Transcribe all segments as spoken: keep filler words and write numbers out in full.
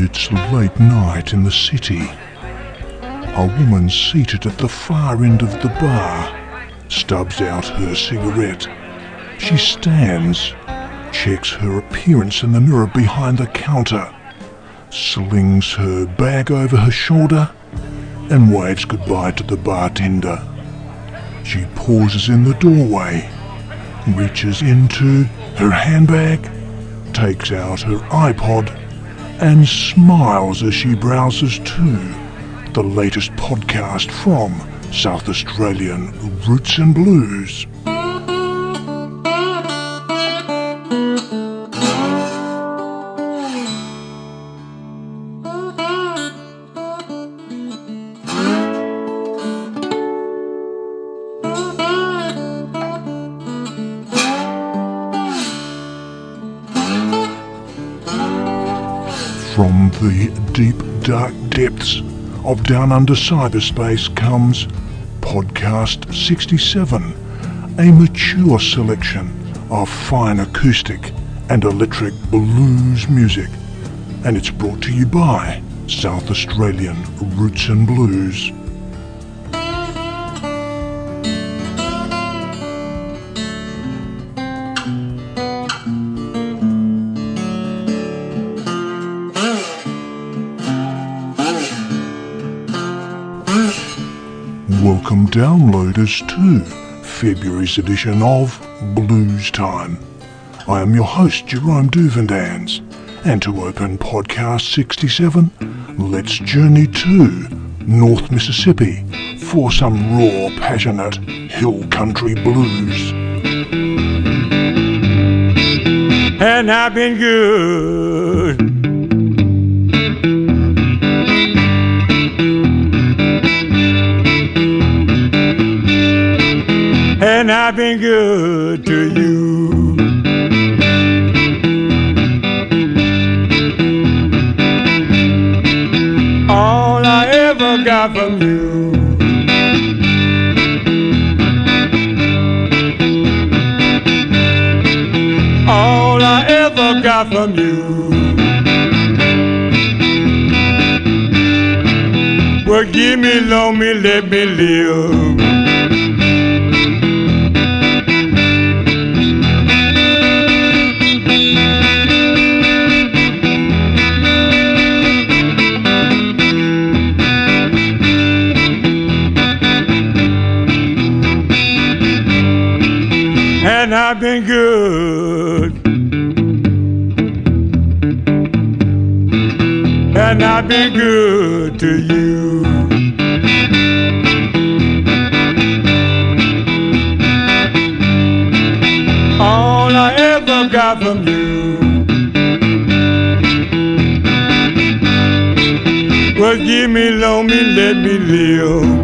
It's late night in the city. A woman seated at the far end of the bar stubs out her cigarette. She stands, checks her appearance in the mirror behind the counter, slings her bag over her shoulder, and waves goodbye to the bartender. She pauses in the doorway, reaches into her handbag, takes out her iPod, and smiles as she browses to the latest podcast from South Australian Roots and Blues. From the deep, dark depths of Down Under cyberspace comes Podcast sixty-seven, a mature selection of fine acoustic and electric blues music, and it's brought to you by South Australian Roots and Blues. Welcome downloaders to February's edition of Blues Time. I am your host Jerome Duvendans, and to open podcast sixty-seven, let's journey to North Mississippi for some raw, passionate hill country blues. And I've been good. And I've been good to you. All I ever got from you. All I ever got from you. Well, give me, loan me, let me live. And I've been good. And I've been good to you. All I ever got from you was give me, loan me, let me live.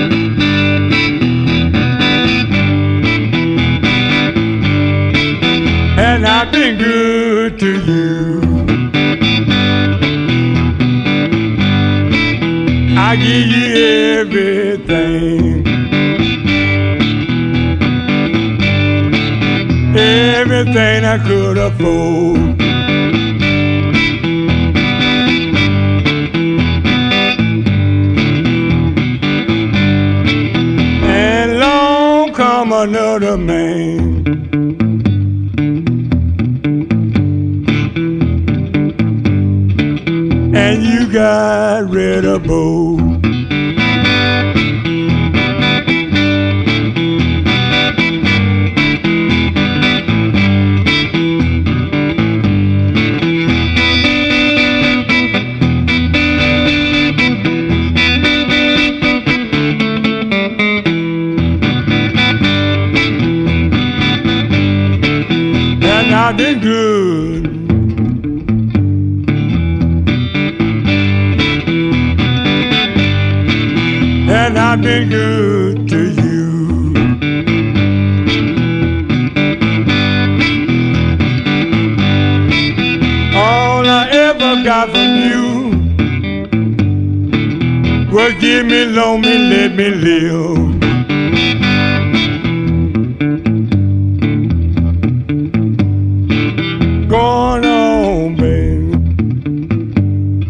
And I've been good to you. I give you everything, everything I could afford. And long come another man, and you got rid of both. And I've been good. And I've been good to you. All I ever got from you was give me, loan me, let me live. Going on, baby.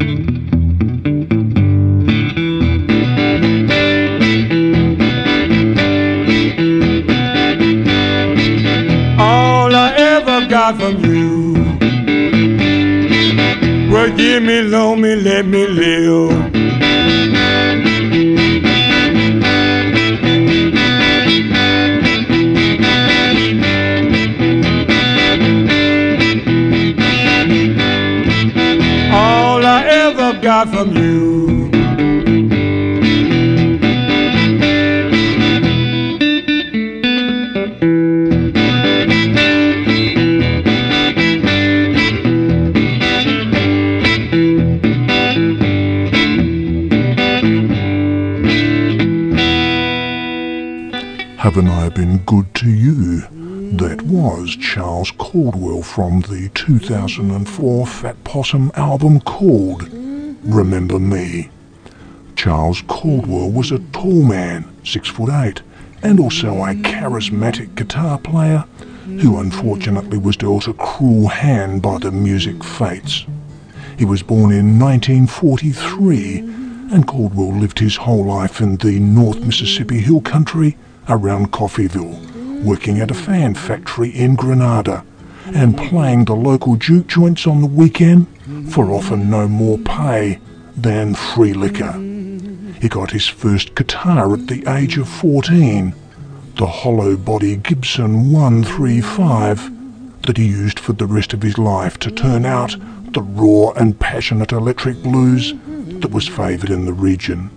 got from you. Well, give me, loan me, let me live. All I ever got from you. Haven't I been good to you? That was Charles Caldwell from the two thousand four Fat Possum album called Remember Me. Charles Caldwell was a tall man, six foot eight, and also a charismatic guitar player who unfortunately was dealt a cruel hand by the music fates. He was born in nineteen forty-three, and Caldwell lived his whole life in the North Mississippi Hill Country around Coffeyville, working at a fan factory in Grenada and playing the local juke joints on the weekend for often no more pay than free liquor. He got his first guitar at the age of fourteen, the hollow body Gibson one thirty-five that he used for the rest of his life to turn out the raw and passionate electric blues that was favoured in the region.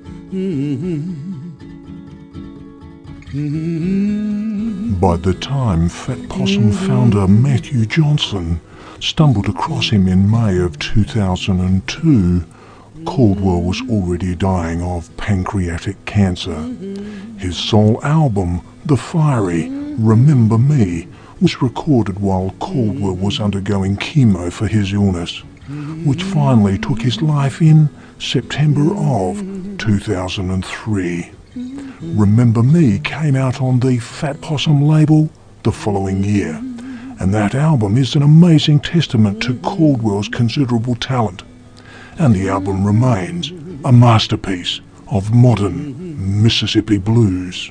By the time Fat Possum founder Matthew Johnson stumbled across him in May of two thousand two, Caldwell was already dying of pancreatic cancer. His sole album, The Fiery, Remember Me, was recorded while Caldwell was undergoing chemo for his illness, which finally took his life in September of two thousand three. Remember Me came out on the Fat Possum label the following year, and that album is an amazing testament to Caldwell's considerable talent, and the album remains a masterpiece of modern Mississippi blues.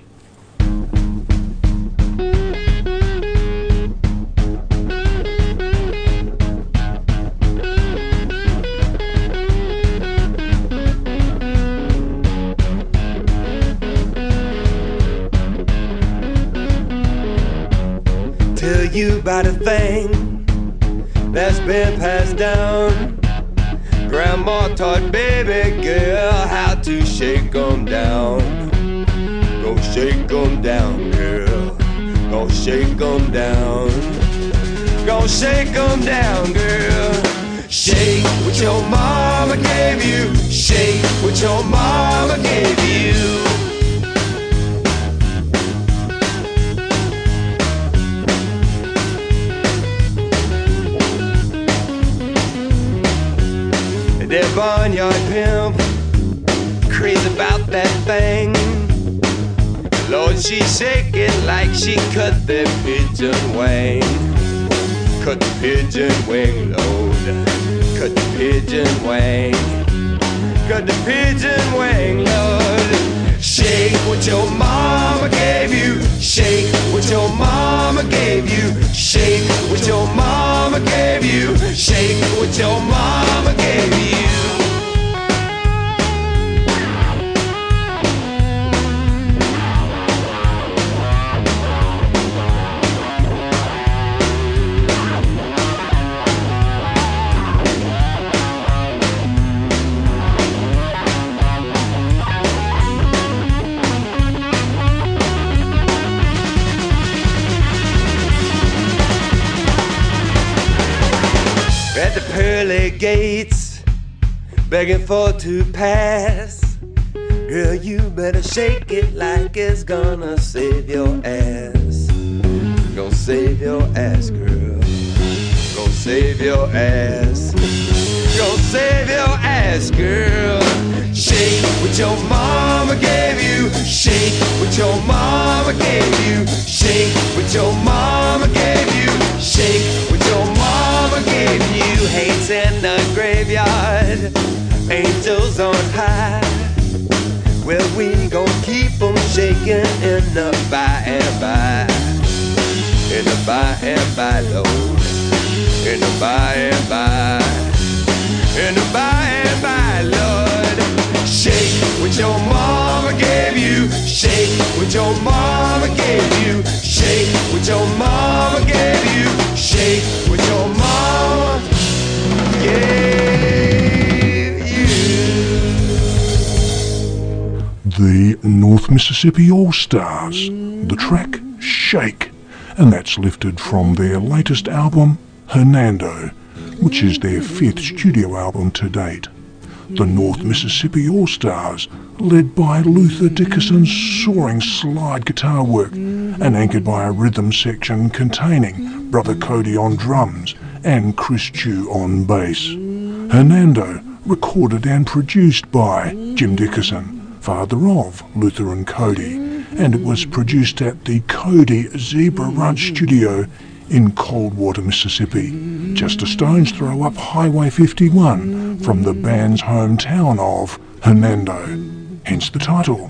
Tell you about a thing that's been passed down. Grandma taught baby girl how to shake 'em down. Go shake 'em down, girl. Go shake 'em down. Go shake 'em down, girl. Shake what your mama gave you. Shake what your mama gave you. That barnyard pimp, crazy about that thing. Lord, she shake it like she cut the pigeon wing. Cut the pigeon wing, Lord. Cut the pigeon wing. Cut the pigeon wing, Lord. Shake what your mama gave you. Shake what your mama gave you. Shake what your mama gave you. Shake what your mama gave you. At the pearly gates, begging for to pass. Girl, you better shake it like it's gonna save your ass. Gonna save your ass, girl. Gonna save your ass. Gonna save your ass, girl. Shake what your mama gave you. Shake what your mama gave you. Shake what your mama gave you. Shake what your mama gave you. Hates in the graveyard, angels on high. Well, we gon' keep 'em shaking in the by and by. In the by and by, Lord. in the by and by, in the by and by, Lord. Shake what your mama gave you, shake what your mama gave you, shake what your mama gave you, shake what your mama gave you. The North Mississippi All-Stars, the track Shake, and that's lifted from their latest album, Hernando, which is their fifth studio album to date. The North Mississippi All-Stars, led by Luther Dickerson's soaring slide guitar work and anchored by a rhythm section containing Brother Cody on drums and Chris Chew on bass. Hernando, recorded and produced by Jim Dickerson, father of Luther and Cody, and it was produced at the Cody Zebra Ranch Studio in Coldwater, Mississippi, just a stone's throw up Highway fifty-one from the band's hometown of Hernando, hence the title.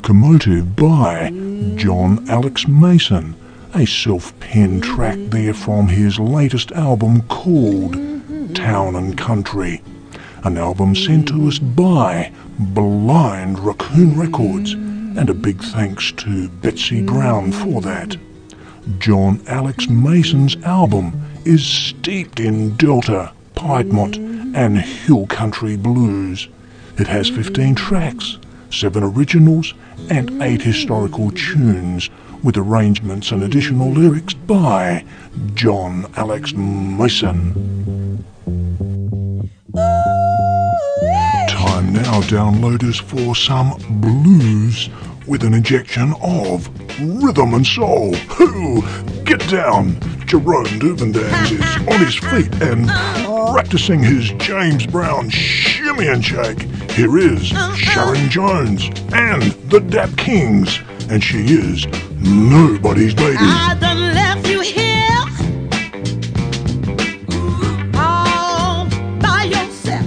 Locomotive by John Alex Mason, a self-penned track there from his latest album called Town and Country, an album sent to us by Blind Raccoon Records, and a big thanks to Betsy Brown for that. John Alex Mason's album is steeped in Delta, Piedmont and Hill Country blues. It has fifteen tracks, seven originals and eight historical tunes, with arrangements and additional lyrics by John Alex Mason. Time now, downloaders, for some blues with an injection of rhythm and soul. Hoo! Get down! Jerome Duvendans is on his feet and practicing his James Brown shimmy and shake. Here is Sharon Jones and the Dap Kings, and she is Nobody's Baby. I done left you here all by yourself,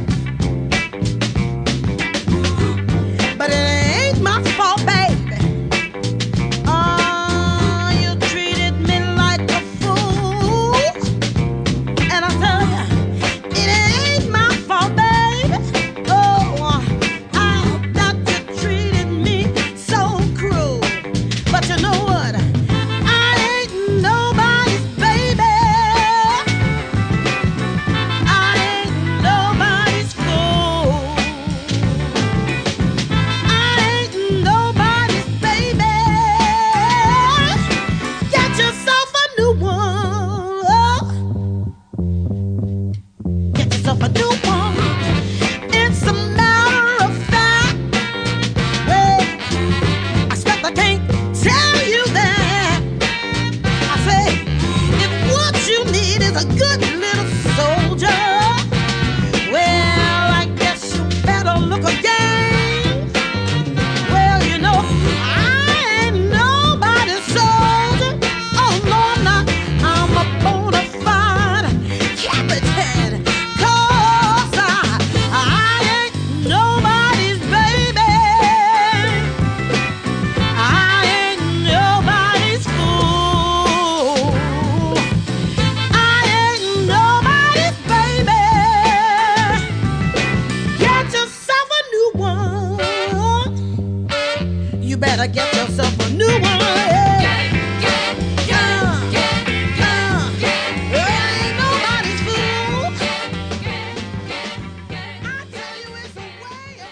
but it ain't my fault, baby. Oh, you treated me like a fool, and I tell you, it ain't my fault, baby. Oh, I thought you treated me so cruel, but you know what? I ain't nobody's baby. I ain't nobody's fool. I ain't nobody's baby. Get yourself a new one. Get yourself a new one. It's a matter of fact. Hey, I expect I can't tell you that. I say, if what you need is a good little soldier, well, I guess you better look again. Well, you know, I ain't nobody's soldier. Oh, no, I'm not. I'm a bona fide captain. 'Cause I, I ain't nobody's baby. I ain't nobody's fool. I ain't nobody's baby. Get yourself a new one. You better get yourself a new one. I ain't nobody's fool. I tell you, it's a way of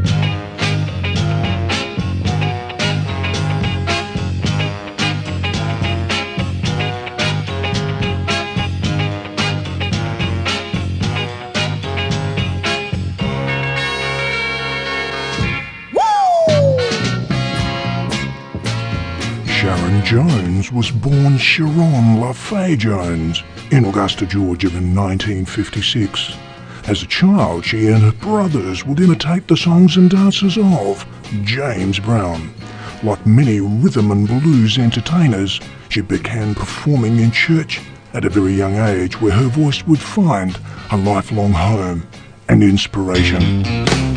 Sharon Jones was born Sharon LaFay Jones in Augusta, Georgia in nineteen fifty-six. As a child, she and her brothers would imitate the songs and dances of James Brown. Like many rhythm and blues entertainers, she began performing in church at a very young age, where her voice would find a lifelong home and inspiration.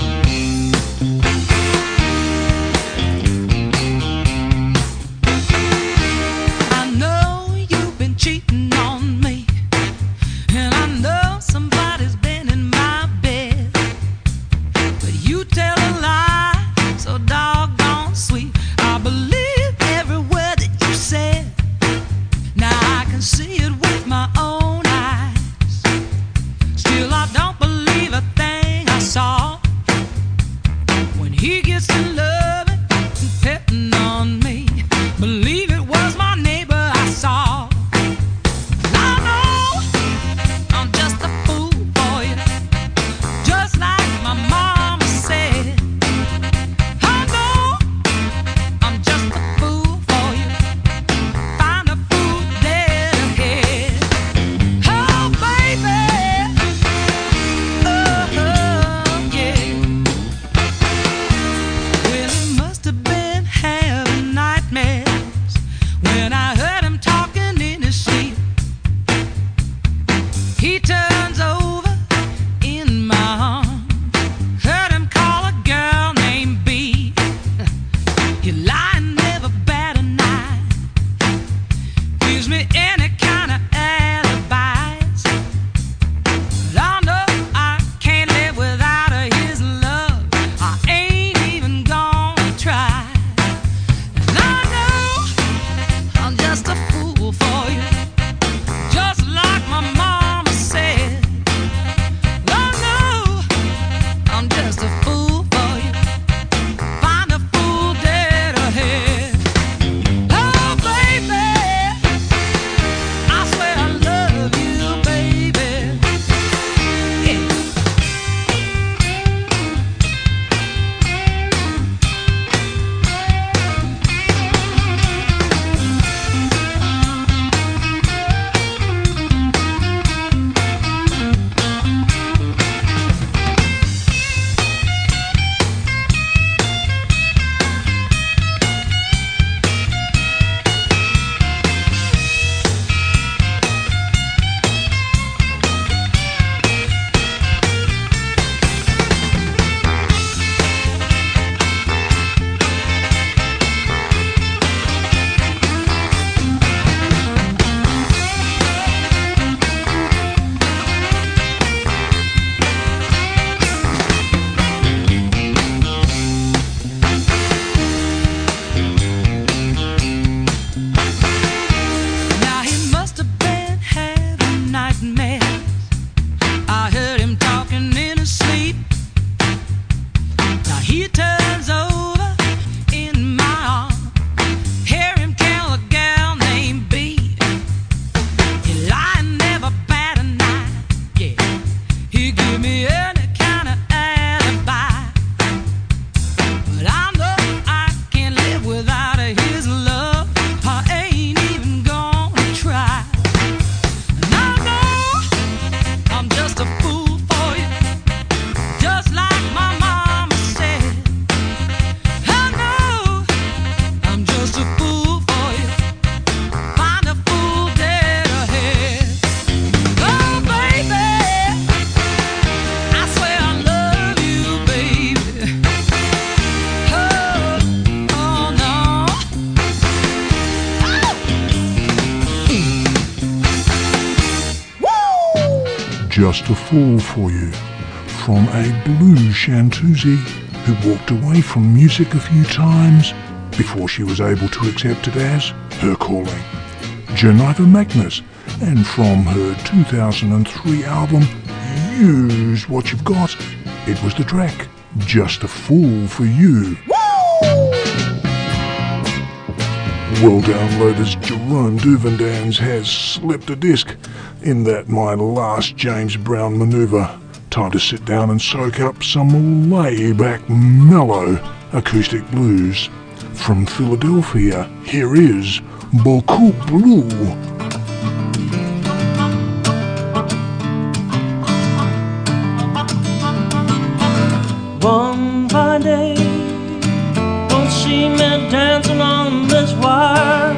I know you've been cheating on me, and I know somebody's been in my bed, but you tell a lie so doggone sweet. I believe every word that you said. Now I can see it with my own eyes. Still I don't believe a thing I saw. When he gets to loving and petting on me, believe it was my neighbor I saw. I know I'm just a fool for you, just like my mama said. I know I'm just a fool for you, find a fool dead ahead. Oh baby, oh yeah. Well, he must have been having nightmares when I heard him talking in his sleep. He turns over in my arms, heard him call a girl named B. Just a Fool for You, from a blues chanteuse who walked away from music a few times before she was able to accept it as her calling. Geneva Magnus, and from her two thousand three album Use What You've Got, it was the track Just a Fool for You. Well, downloaders, Jerome Duvendans has slipped a disc in that My Last James Brown manoeuvre. Time to sit down and soak up some laid-back, mellow acoustic blues. From Philadelphia, here is Beaucoup Blue. One fine day, won't see me dancing on this wire.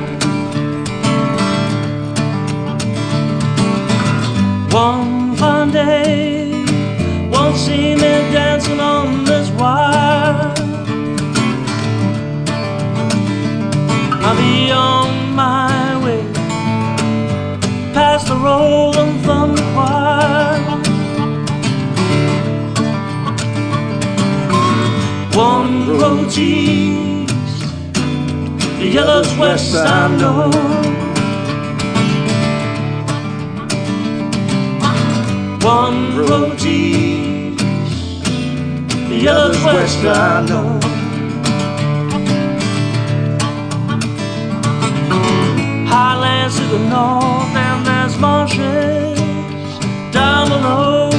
One fine day, won't see me dancing on this wire. I'll be on my way past the Rolling Thunder Choir. One road's east, the other's west, I know. One road's east, the other's west, I know. Highlands to the north, and there's marshes down below.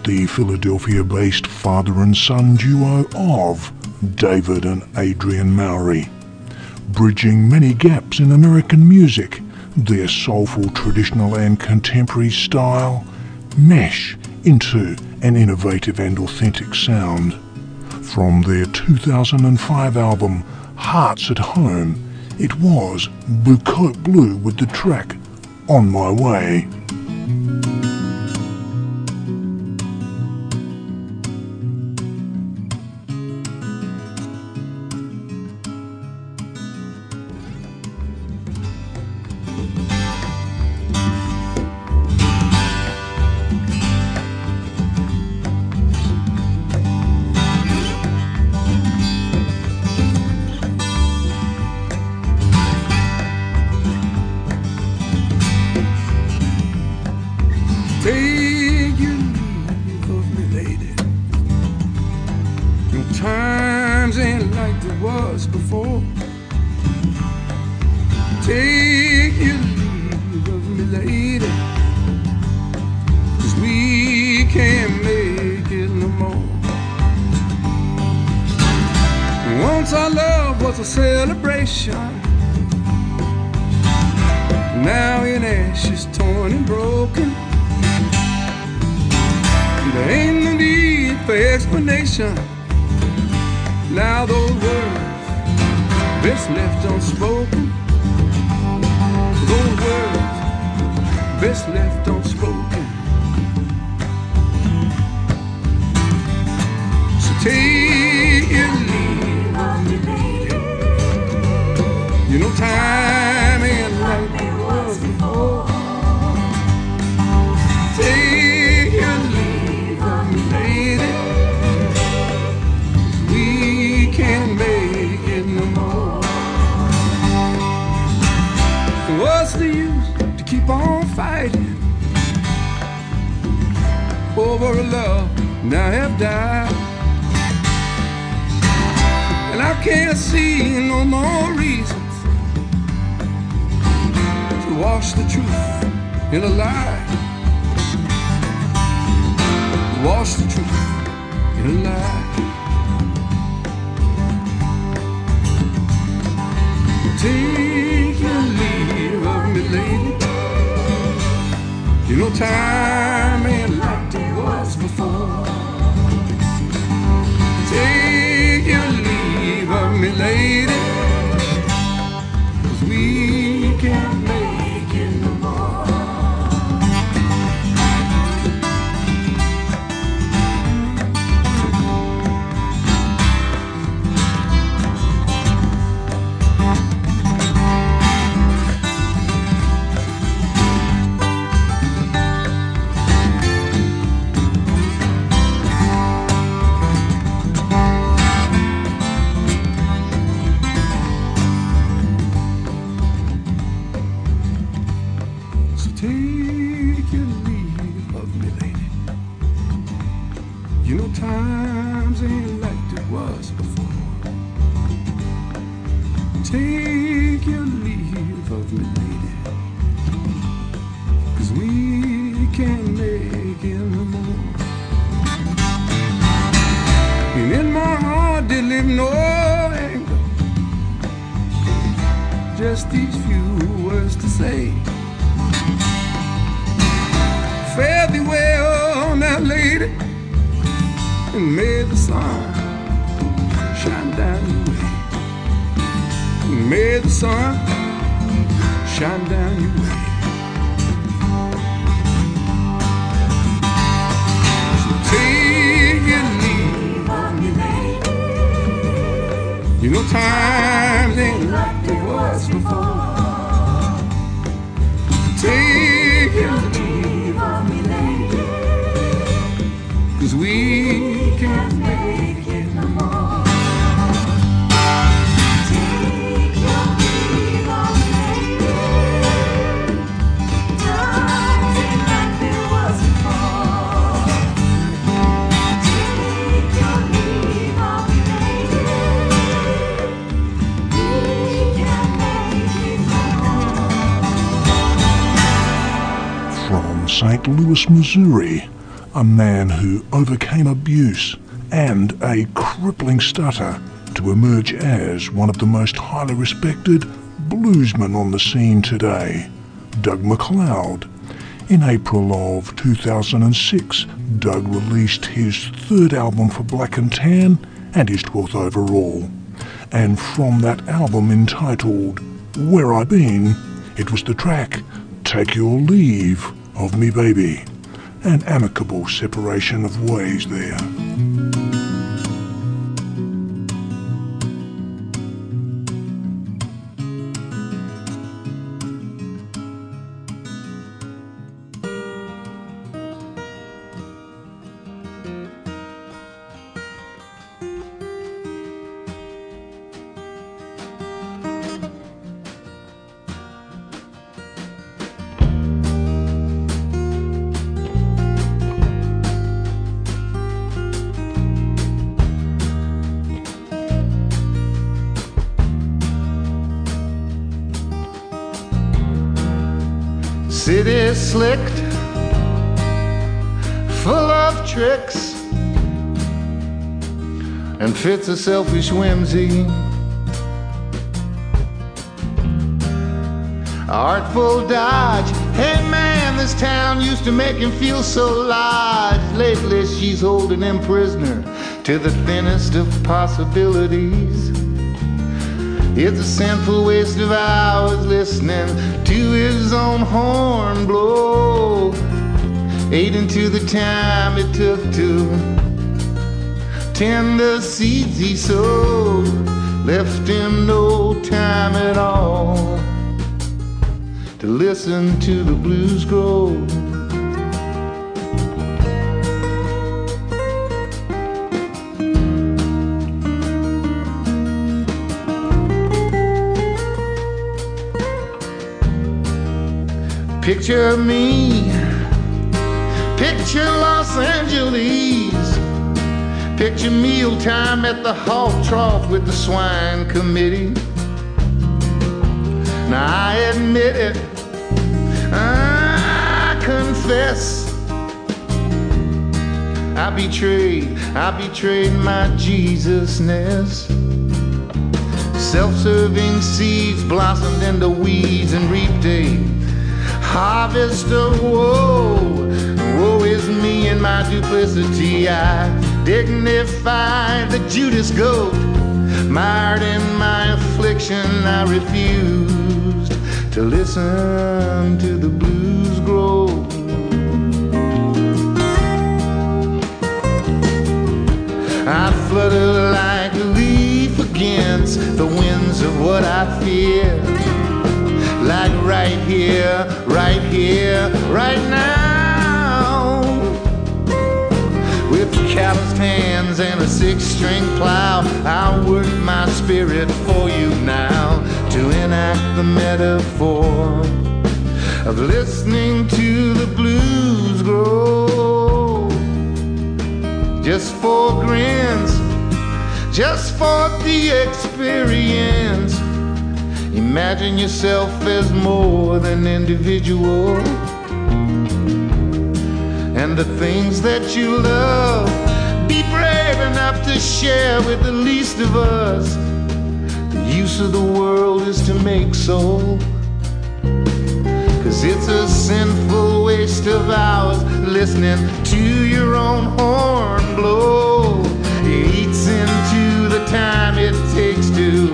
the Philadelphia-based father and son duo of David and Adrian Mowry. Bridging many gaps in American music, their soulful traditional and contemporary style mesh into an innovative and authentic sound. From their two thousand five album Hearts at Home, it was Blue Coat Blue with the track On My Way. Take your leave of me, lady. No times ain't like there was before. Take your leave of me, lady, 'cause we can't make it no more. Once our love was a celebration, now in ashes, torn and broken. There ain't no need for explanation. Now those words best left unspoken. Those words best left unspoken. So take your leave of me, lady. You know time ain't like it was before. Take your leave of me, lady. We can't make it no more. What's the use to keep on fighting over a love now have died? And I can't see no more reasons to wash the truth in a lie. Wash the truth in a lie. Take your leave of me, lady. You know time ain't like it was before. Take your leave of me, lady, 'cause we can't make it no more. Take your leave of me, lady. You know times ain't like it was before. Take your leave of me, lady, 'cause we can't make it no more. And in my heart there live no anger, just these few words to say. Fare thee well now, lady, and may the sun shine down your way. And may the sun shine down your way. So take your leave of me, lady. You know times ain't like it was before. Take your leave of me, lady, 'cause we can't make it no more. Take your leave of me, lady. Times ain't like there was before. Take your leave of me, lady. We can't make it no more. From Saint Louis, Missouri, a man who overcame abuse and a crippling stutter to emerge as one of the most highly respected bluesmen on the scene today, Doug MacLeod. In April of two thousand six, Doug released his third album for Black and Tan and his twelfth overall. And from that album entitled Where I Been, it was the track Take Your Leave of Me Baby, an amicable separation of ways there. City slicked, full of tricks and fits a selfish whimsy. Artful dodge, hey man, this town used to make him feel so large. Lately she's holding him prisoner to the thinnest of possibilities. It's a sinful waste of hours listening to his own horn blow, aiding to the time it took to tend the seeds he sowed. Left him no time at all to listen to the blues grow. Picture me, picture Los Angeles, picture mealtime at the hog trough with the swine committee. Now I admit it, I confess, I betrayed, I betrayed my Jesusness. Self-serving seeds blossomed into weeds and reaped a harvest of woe. Woe is me and my duplicity. I dignified the Judas goat. Mired in my affliction, I refused to listen to the blues grow. I flutter like a leaf against the winds of what I fear. Like right here, right here, right now. With calloused hands and a six-string plow, I'll work my spirit for you now to enact the metaphor of listening to the blues grow. Just for grins, just for the experience. Imagine yourself as more than individual, and the things that you love, be brave enough to share with the least of us. The use of the world is to make soul, 'cause it's a sinful waste of hours listening to your own horn blow. It eats into the time it takes to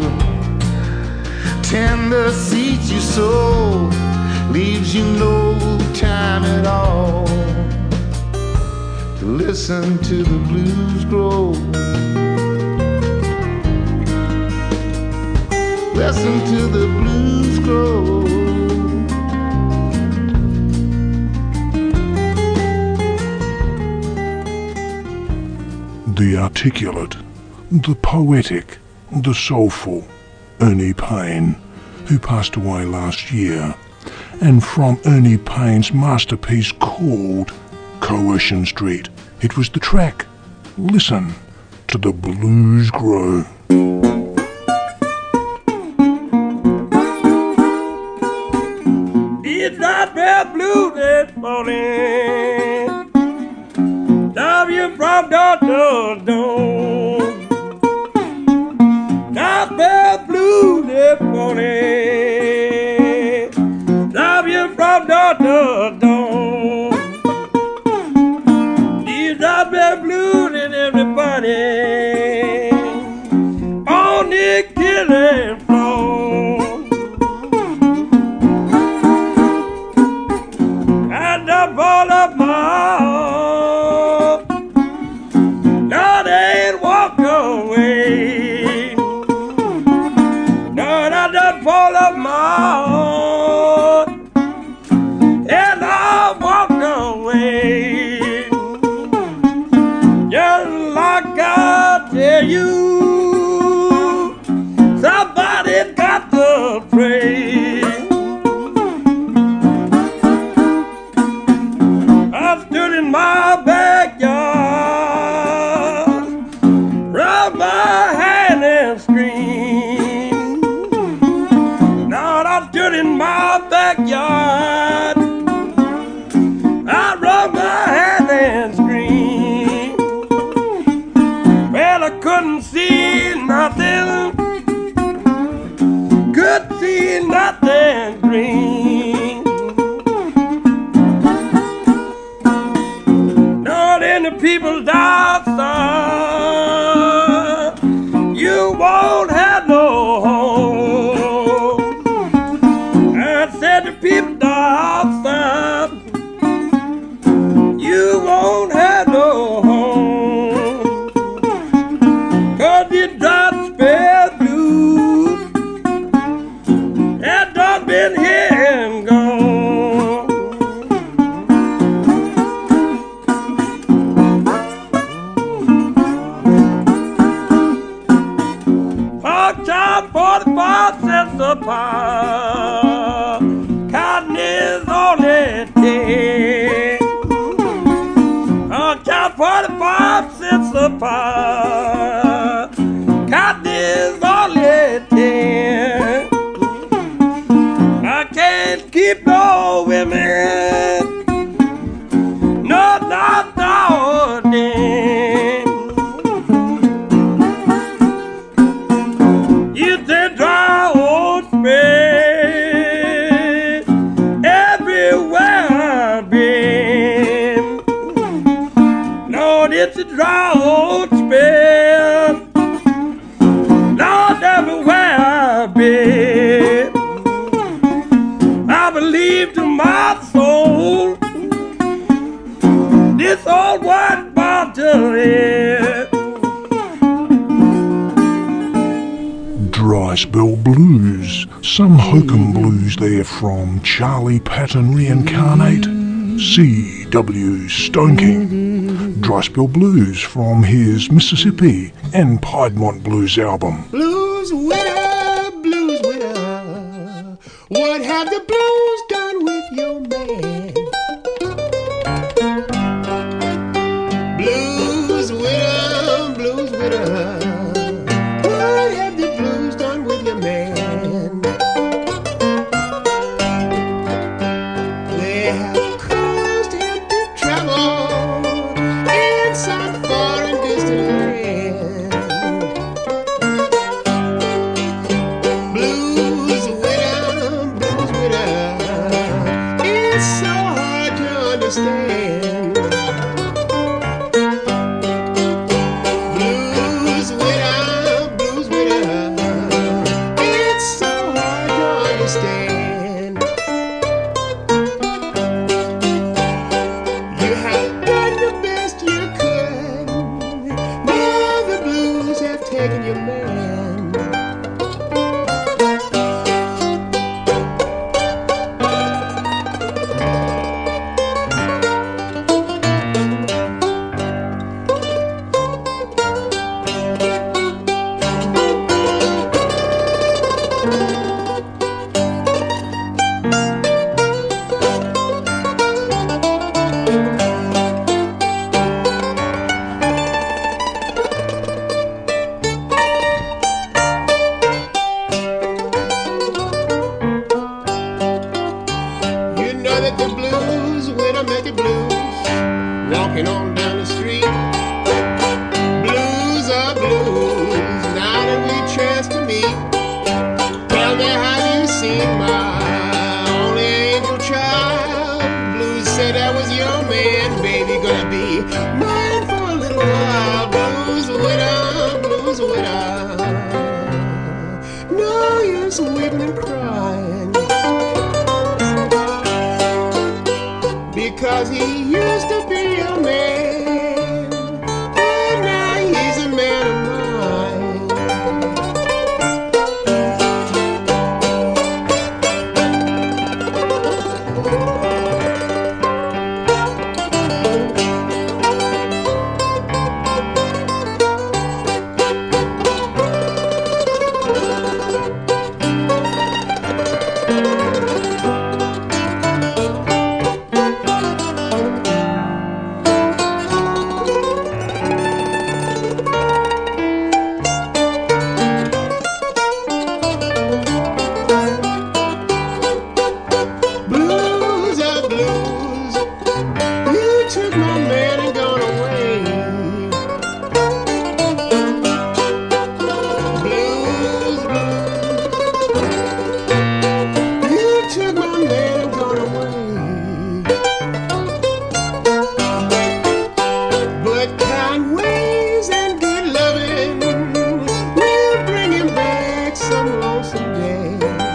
tend the seeds you sow, leaves you no time at all to listen to the blues grow. Listen to the blues grow. The articulate, the poetic, the soulful Ernie Payne, who passed away last year, and from Ernie Payne's masterpiece called Coercion Street, it was the track Listen to the Blues Grow. It's not real blue this morning. from door to door. Gospel blues this morning. Love you from door to door. These gospel blues and everybody on the killing floor. And I fall up my heart. No, they ain't walk away. No, I just fall up my heart. And I walk away. Just like I tell you, somebody's got to pray. I stood in my backyard, rubbed my hand and screamed. Lord, I stood in my backyard, I rubbed my hand and screamed. Well, I couldn't see nothing, could see nothing green. Not in the people's outside, you won't have no home. I said the people outside, you won't have no home. Cause the drought spell blues had done been here and gone. Pork chop forty-five cents a pound. Cotton is only ten. Pork chop forty-five cents a pound. Cotton is only ten. I can't keep no women, no, not nowadays. You say dry old space everywhere I've been. Lord, it's a dry old space, Lord, everywhere I've been. I believe to my soul, this old world bound to live. Dry Spell Blues, some hokum blues there from Charlie Patton Reincarnate, C W Stone King. Dry Spell Blues from his Mississippi and Piedmont Blues album. Blues winner, blues winner, what have the blues done with your man? Blues winner, blues winner, what have the blues done with your man? They have caused him to travel in some far and distant land. Blues winner, blues winner, it's so hard to understand. Blues winner, blues winner, it's so hard to understand. You have done the best you could, but weeping and crying because he used to be a man, and now he's a man of mine. Blues are blues. You took my man and gone away. Blues, blues. You took my man and gone away. But kind ways and good loving will bring him back some lonesome day.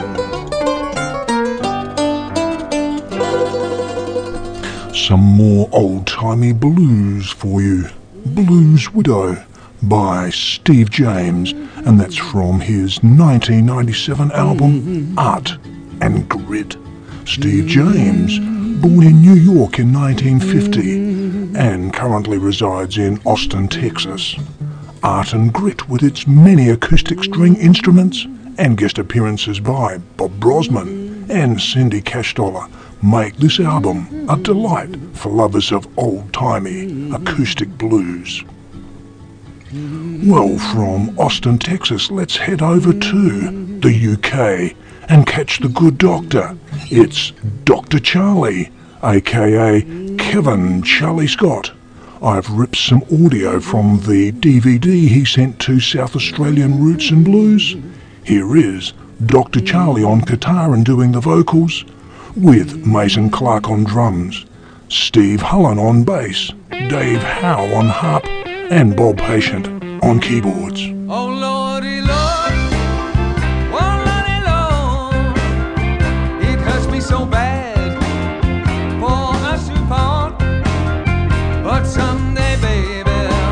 Some more old-timey blues for you. Blues Widow by Steve James, and that's from his nineteen ninety-seven album Art and Grit. Steve James, born in New York in nineteen fifty and currently resides in Austin, Texas. Art and Grit, with its many acoustic string instruments and guest appearances by Bob Brosman and Cindy Cashdollar, make this album a delight for lovers of old-timey acoustic blues. Well, from Austin, Texas, let's head over to the U K and catch the good doctor. It's Doctor Charlie, aka Kevin Charlie Scott. I've ripped some audio from the D V D he sent to South Australian Roots and Blues. Here is Doctor Charlie on guitar and doing the vocals, with Mason Clark on drums, Steve Hullen on bass, Dave Howe on harp, and Bob Patient on keyboards. Oh Lordy Lord, oh Lordy Lord, it hurts me so bad for us to part, but someday, baby,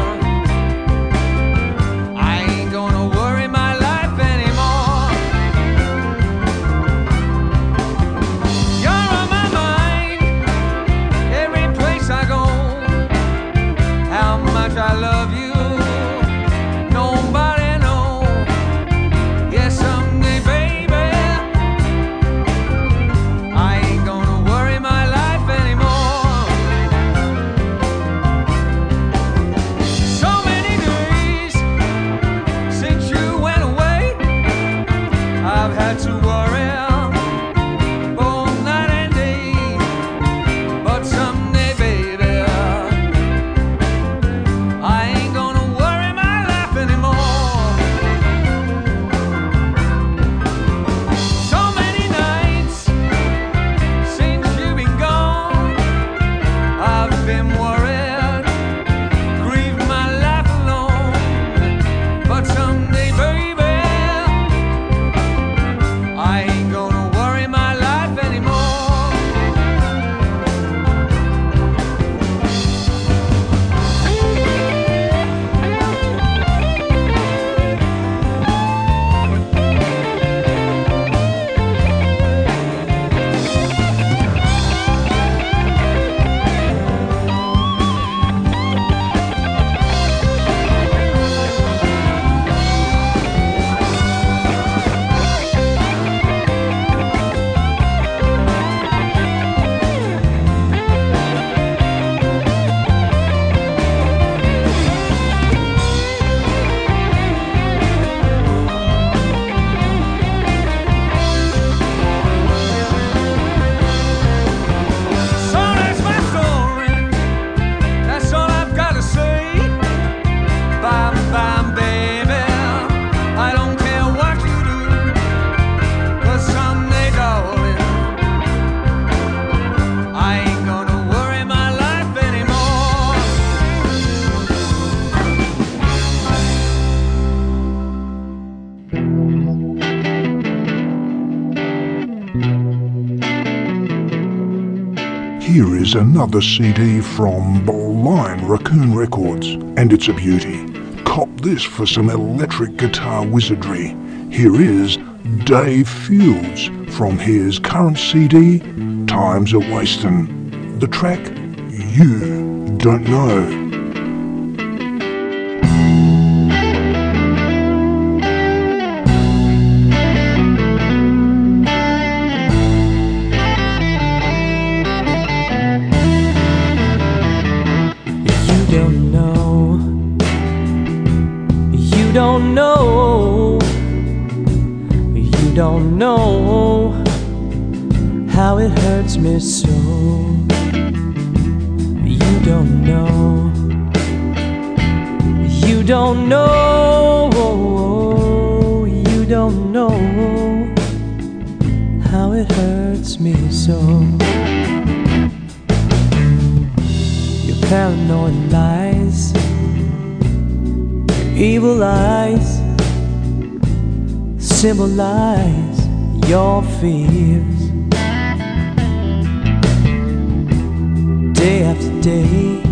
I ain't gonna worry my life anymore. You're on my mind, every place I go, how much I love you. Nobody Here is another C D from Lion Raccoon Records, and it's a beauty. Cop this for some electric guitar wizardry. Here is Dave Fields from his current C D, Time's a Wastin'. The track, You Don't Know. You don't know, you don't know how it hurts me so. You don't know, you don't know, you don't know how it hurts me so. Your paranoid lies, evil eyes symbolize your fears. Day after day,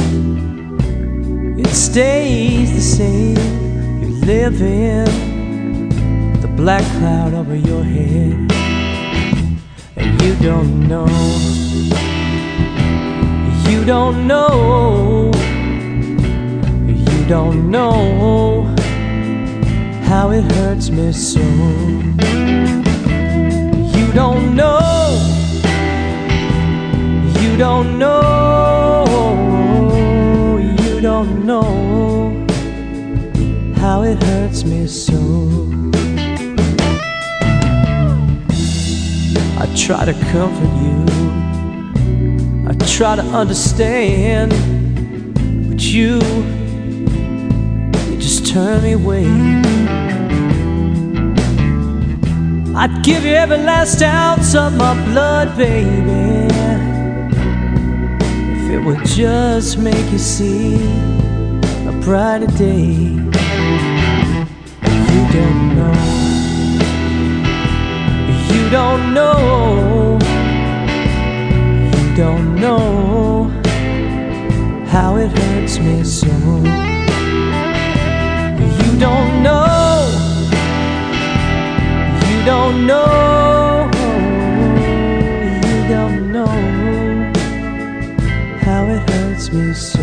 it stays the same. You live in the black cloud over your head, and you don't know, you don't know, you don't know how it hurts me so. You don't know, you don't know, you don't know how it hurts me so. I try to comfort you, I try to understand, but you turn me away. I'd give you every last ounce of my blood, baby, if it would just make you see a brighter day. You don't know, you don't know, you don't know how it hurts me so. You don't know, you don't know, you don't know how it hurts me so.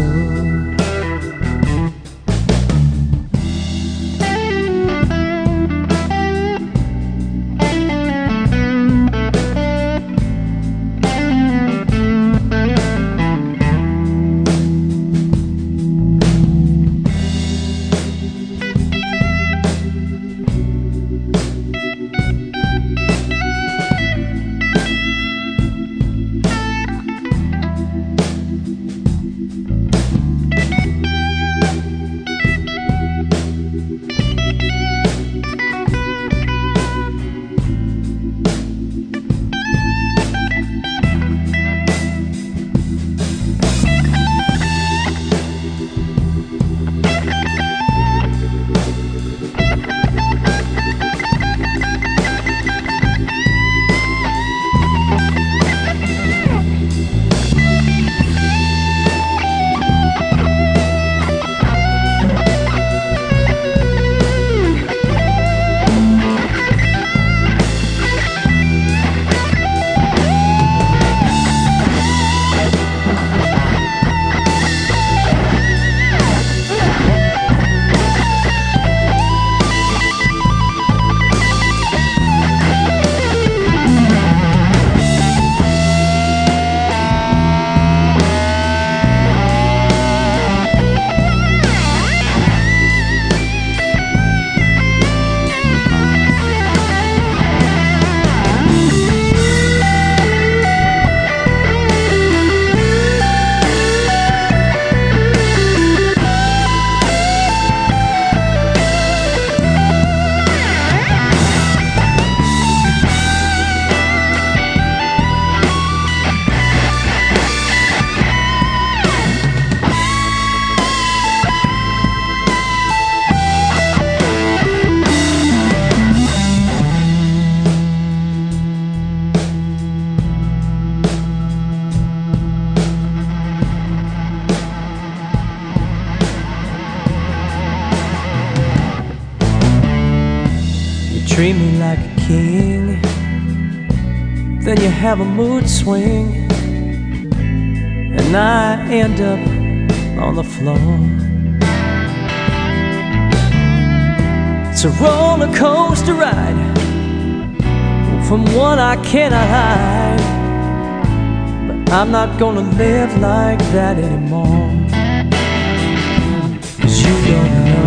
treat me like a king, then you have a mood swing, and I end up on the floor. It's a roller coaster ride from one I cannot hide, but I'm not gonna live like that anymore. 'Cause you don't know,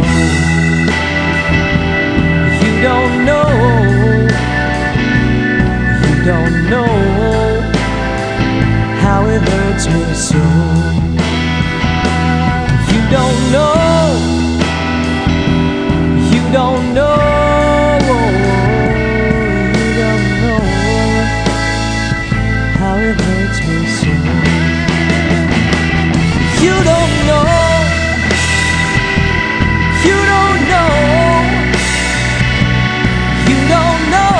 you don't know, you don't know how it hurts me so. You don't know, you don't know, you don't know how it hurts me so. You don't know, you don't know, you don't know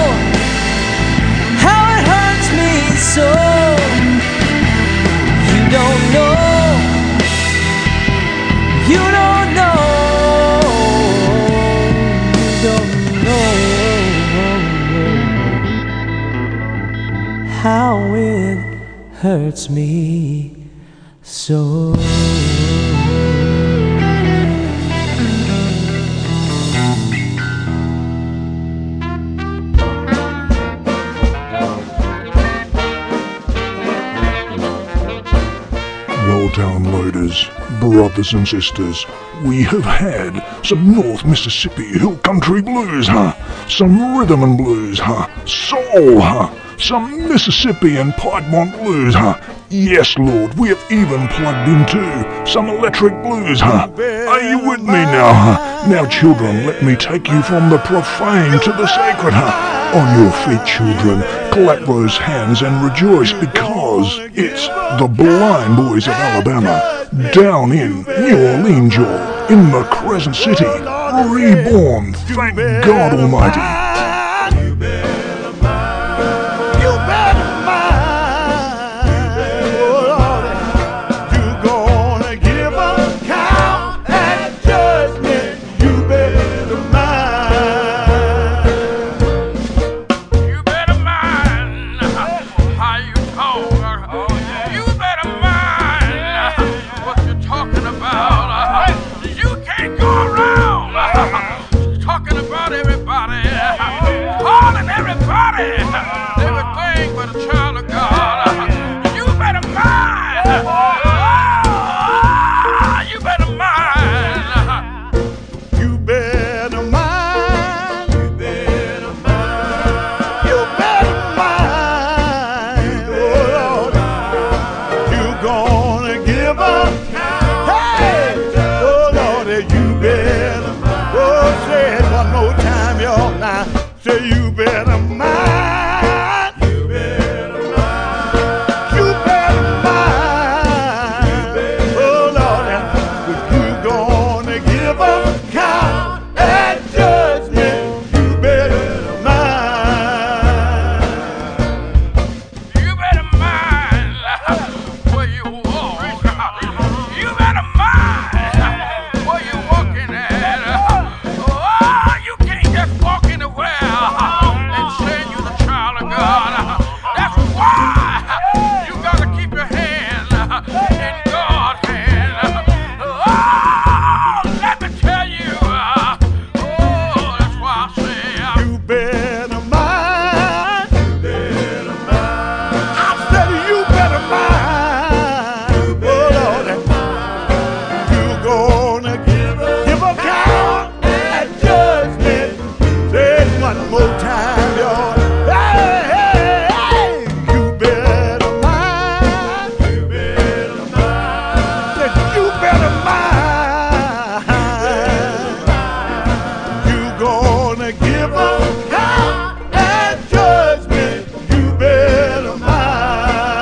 how it hurts me so. You don't know, you don't know, you don't know how it hurts me so. Well, downloaders, brothers and sisters, we have had some North Mississippi Hill Country blues, huh? Some rhythm and blues, huh? Soul, huh? Some Mississippi and Piedmont blues, huh? Yes, Lord, we have even plugged into some electric blues, huh? Are you with me now, huh? Now, children, let me take you from the profane to the sacred, huh? On your feet, children, clap those hands and rejoice, because it's the Blind Boys of Alabama, down in New Orleans, y'all, in the Crescent City, reborn, thank God Almighty.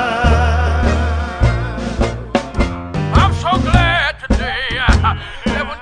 There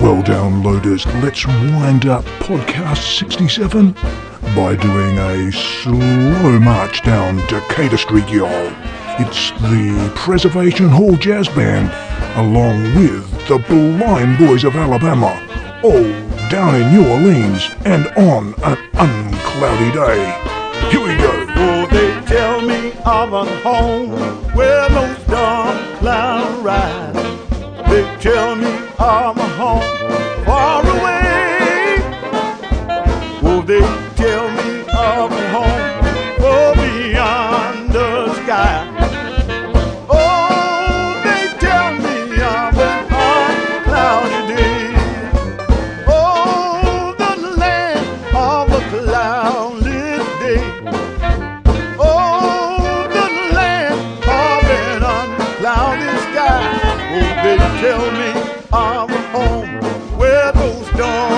Well, downloaders, let's wind up podcast sixty-seven by doing a slow march down Decatur Street, y'all. It's the Preservation Hall Jazz Band, along with the Blind Boys of Alabama, all down in New Orleans and on an uncloudy day. Here we go. Oh, they tell me of a home where those dark clouds rise. They tell me of a home far away. Oh, they tell me of a home far beyond the sky. Oh, they tell me of an uncloudy day. Oh, the land of a cloudless day. Oh, the land of an unclouded sky. Oh, they tell me of a home where those stars